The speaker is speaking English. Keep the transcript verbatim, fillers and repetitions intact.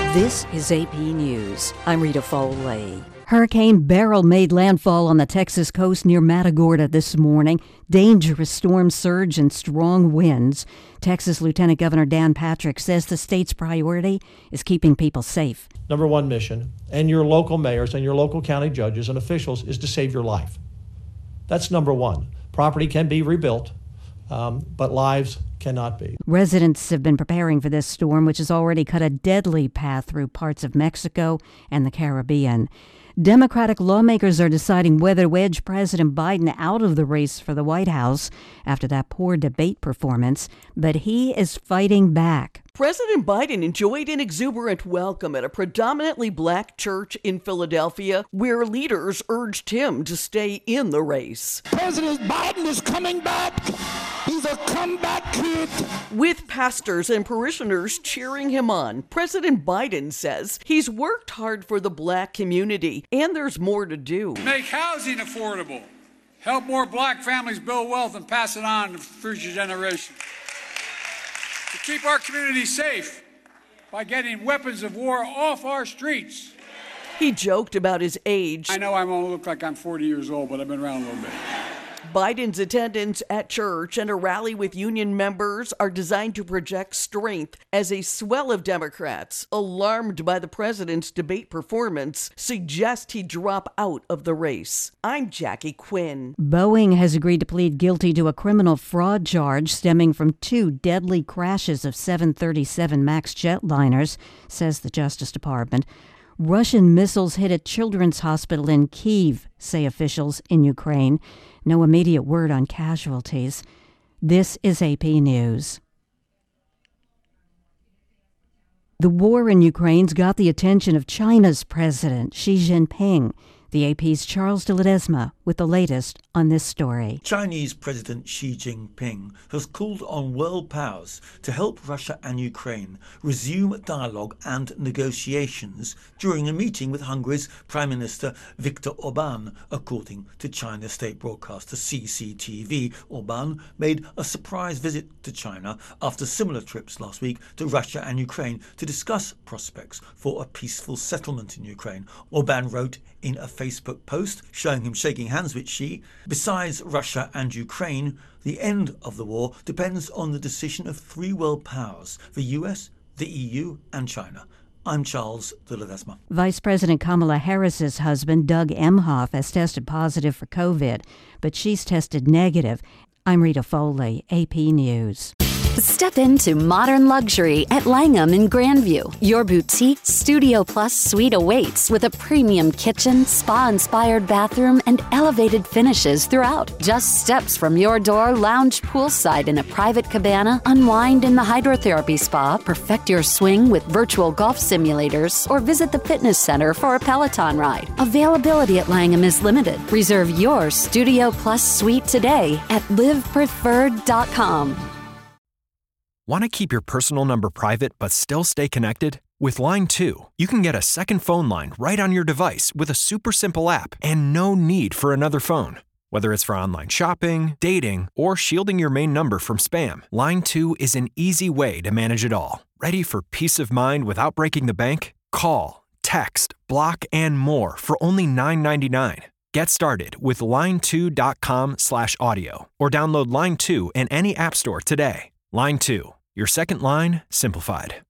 This is A P News. I'm Rita Foley. Hurricane Beryl made landfall on the Texas coast near Matagorda this morning. Dangerous storm surge and strong winds. Texas Lieutenant Governor Dan Patrick says the state's priority is keeping people safe. Number one mission, and your local mayors and your local county judges and officials, is to save your life. That's number one. Property can be rebuilt, um, but lives cannot be. Residents have been preparing for this storm, which has already cut a deadly path through parts of Mexico and the Caribbean. Democratic lawmakers are deciding whether to wedge President Biden out of the race for the White House after that poor debate performance, but he is fighting back. President Biden enjoyed an exuberant welcome at a predominantly black church in Philadelphia, where leaders urged him to stay in the race. President Biden is coming back. He's a comeback kid. With pastors and parishioners cheering him on, President Biden says he's worked hard for the black community, and there's more to do. Make housing affordable. Help more black families build wealth and pass it on to future generations. To keep our community safe by getting weapons of war off our streets. He joked about his age. I know I won't look like I'm forty years old, but I've been around a little bit. Biden's attendance at church and a rally with union members are designed to project strength as a swell of Democrats, alarmed by the president's debate performance, suggest he drop out of the race. I'm Jackie Quinn. Boeing has agreed to plead guilty to a criminal fraud charge stemming from two deadly crashes of seven thirty-seven MAX jetliners, says the Justice Department. Russian missiles hit a children's hospital in Kyiv, say officials in Ukraine. No immediate word on casualties. This is A P News. The war in Ukraine's got the attention of China's president, Xi Jinping. The A P's Charles de Ledesma with the latest on this story. Chinese President Xi Jinping has called on world powers to help Russia and Ukraine resume dialogue and negotiations during a meeting with Hungary's Prime Minister Viktor Orbán, according to China's state broadcaster C C T V. Orbán made a surprise visit to China after similar trips last week to Russia and Ukraine to discuss prospects for a peaceful settlement in Ukraine. Orbán wrote in a Facebook post showing him shaking hands with Xi. Besides Russia and Ukraine, the end of the war depends on the decision of three world powers, the U S, the E U and China. I'm Charles de Ledesma. Vice President Kamala Harris's husband, Doug Emhoff, has tested positive for COVID, but she's tested negative. I'm Rita Foley, A P News. Step into modern luxury at Langham in Grandview. Your boutique Studio Plus suite awaits with a premium kitchen, spa-inspired bathroom, and elevated finishes throughout. Just steps from your door, lounge poolside in a private cabana, unwind in the hydrotherapy spa, perfect your swing with virtual golf simulators, or visit the fitness center for a Peloton ride. Availability at Langham is limited. Reserve your Studio Plus suite today at live preferred dot com. Want to keep your personal number private but still stay connected? With Line two, you can get a second phone line right on your device with a super simple app and no need for another phone. Whether it's for online shopping, dating, or shielding your main number from spam, Line two is an easy way to manage it all. Ready for peace of mind without breaking the bank? Call, text, block, and more for only nine ninety-nine. Get started with line two dot com slash audio or download Line two in any app store today. Line two. Your second line simplified.